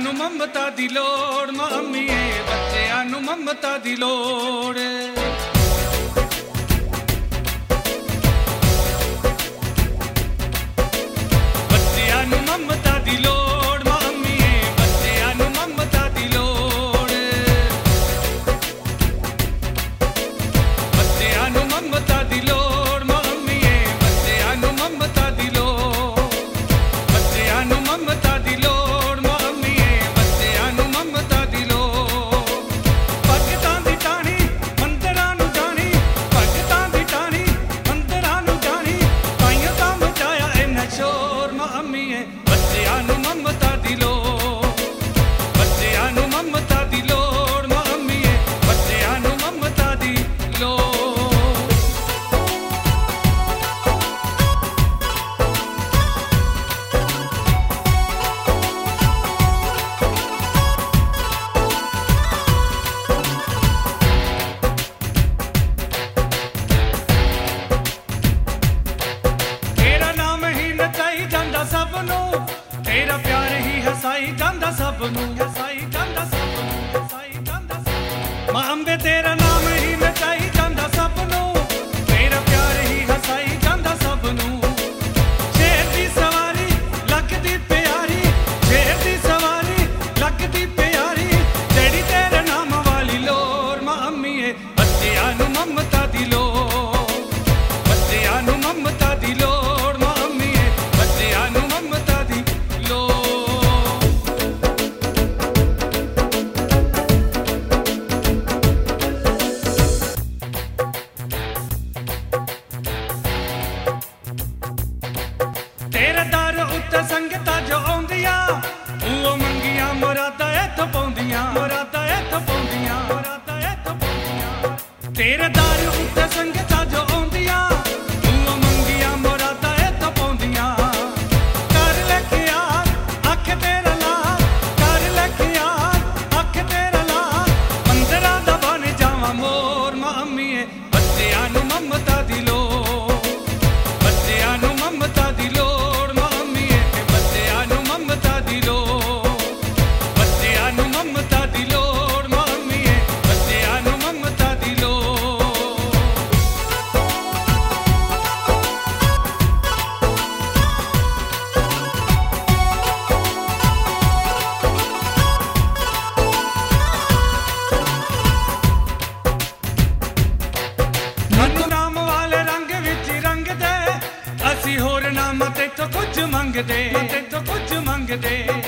ਨੂੰ ਮਮਤਾ ਦੀ ਲੋੜ ਮੰਮੀਏ, ਬੱਚਿਆਂ ਨੂੰ ਮਮਤਾ ਦੀ ਲੋੜ। ਬੱਚਿਆਂ ਨੂੰ ਮਮਤਾ ਦੀ ਲੋੜ ਮੰਮੀਏ, ਬੱਚਿਆਂ ਨੂੰ ਮਮਤਾ ਦੀ ਲੋੜ। ਬੱਚਿਆਂ ਨੂੰ ਮਮਤਾ ਦੀ ਲੋੜ ਮੰਮੀਏ, ਬੱਚਿਆਂ ਨੂੰ ਮਮਤਾ ਦੀ ਲੋੜ। ਬੱਚਿਆਂ ਨੂੰ ਮਮਤਾ ਦੀ ਲੋੜ ਮੰਮੀਏ, ਬੱਚਿਆਂ ਨੂੰ ਮਮਤਾ ਦੀ ਲੋੜ। ਭਗਤਾਂ ਦੀ ਟਾਹਣੀ ਮੰਦਰਾਂ ਨੂੰ ਜਾਣੀ, ਭਗਤਾਂ ਦੀ ਟਾਹਣੀ ਮੰਦਰਾਂ ਨੂੰ ਜਾਣੀ, ਤਾਈਂ ਤਾਂ ਮਚਾਇਆ ਇਹਨਾਂ ਸ਼ੋਰ ਮੰਮੀਏ, ਬੱਚਿਆਂ ਨੂੰ ਮਮਤਾ ਦੀ ਲੋੜ। ਬੱਚਿਆਂ ਨੂੰ ਮਮਤਾ ਦੀ ਲੋੜ ਮੰਮੀਏ, ਬੱਚਿਆਂ ਨੂੰ ਮਮਤਾ ਦੀ ਲੋੜ। ਤੇਰਾ ਨਾਮ ਹੀ ਨਚਾਈ ਜਾਂਦਾ ਸਭ ਨੂੰ, ਤੇਰਾ ਪਿਆਰ ਹੀ ਹਸਾਈ ਜਾਂਦਾ ਸਭ ਨੂੰ, ਹਸਾਈ ਜਾਂਦਾ ਸਭ ਨੂੰ, ਹਸਾਈ ਜਾਂਦਾ ਸਭ ਨੂੰ। ਮਾਂ ਅੰਬੇ ਤੇਰਾ ਨਾਮ ਹੀ ਨਚਾਈ ਜਾਂਦਾ ਸਭ ਨੂੰ, ਤੇਰਾ ਪਿਆਰ ਹੀ ਹਸਾਈ ਜਾਂਦਾ ਸਭ ਨੂੰ। ਸ਼ੇਰ ਦੀ ਸਵਾਰੀ ਲੱਗਦੀ ਪਿਆਰੀ, ਸ਼ੇਰ ਦੀ ਸਵਾਰੀ ਲੱਗਦੀ ਪਿਆਰੀ, ਜਿਹੜੀ ਤੇਰੇ ਨਾਮ ਵਾਲੀ ਲੋਰ ਮਾਂ ਅੰਮੀਏ, ਬੱਚਿਆਂ ਨੂੰ ਮਮਤਾ ਦੀ ਲੋੜ। ਬੱਚਿਆਂ ਨੂੰ ਮਮਤਾ ਦੀ ਲੋੜ ਮਾਂ ਅੰਮੀਏ, ਬੱਚਿਆਂ ਨੂੰ ਮਮਤਾ ਦੀ ਲੋੜ। ਤੇਰੇ ਦਰ ਉੱਤੇ ਸੰਗਤਾਂ ਜੋ ਆਉਂਦੀਆਂ, ਉਹ ਮੰਗੀਆਂ ਮੁਰਾਦਾਂ ਇੱਥੋਂ ਪਾਉਂਦੀਆਂ, ਮੁਰਾਦਾਂ ਇੱਥੋਂ ਪਾਉਂਦੀਆਂ, ਮੁਰਾਦਾਂ ਇੱਥੋਂ ਪਾਉਂਦੀਆਂ। ਤੇਰੇ ਦਰ ਉੱਤੇ ਸੰਗਤਾਂ ਜੋ ਆਉਂਦੀਆਂ, ਉਹ ਮੰਗੀਆਂ ਮੁਰਾਦਾਂ ਇੱਥੋਂ ਪਾਉਂਦੀਆਂ। ਕਰ ਲੈ ਖਿਆਲ ਅੱਖ ਤੇਰਾ ਲਾਲ, ਕਰ ਲੈ ਖਿਆਲ ਅੱਖ ਤੇਰਾ ਲਾਲ, ਮੰਦਰਾਂ ਦਾ ਬਣ ਜਾਵਾਂ ਮੋਰ ਮਾਂ ਅੰਮੀਏ, ਬੱਚਿਆਂ ਨੂੰ ਮਮਤਾ ਦੀ ਲੋੜ। ਬੱਚਿਆਂ ਨੂੰ ਮਮਤਾ ਦੀ ਲੋੜ ਮਾਂ ਅੰਮੀਏ, ਬੱਚਿਆਂ ਨੂੰ ਮਮਤਾ ਦੀ ਲੋੜ। ਬੱਚਿਆਂ ਨੂੰ ਮਮਤਾ ਦੀ ਲੋੜ ਮਾਂ ਅੰਮੀਏ, ਬੱਚਿਆਂ ਨੂੰ ਮਮਤਾ ਦੀ ਲੋੜ। ਸਾਨੂੰ ਨਾਮ ਵਾਲੇ ਰੰਗ ਵਿੱਚ ਰੰਗਦੇ, ਅਸੀਂ ਹੋਰ ਨਾਮ ਤੇਥੋਂ ਕੁਝ ਮੰਗਦੇ, ਤੇਥੋਂ ਕੁਝ ਮੰਗਦੇ।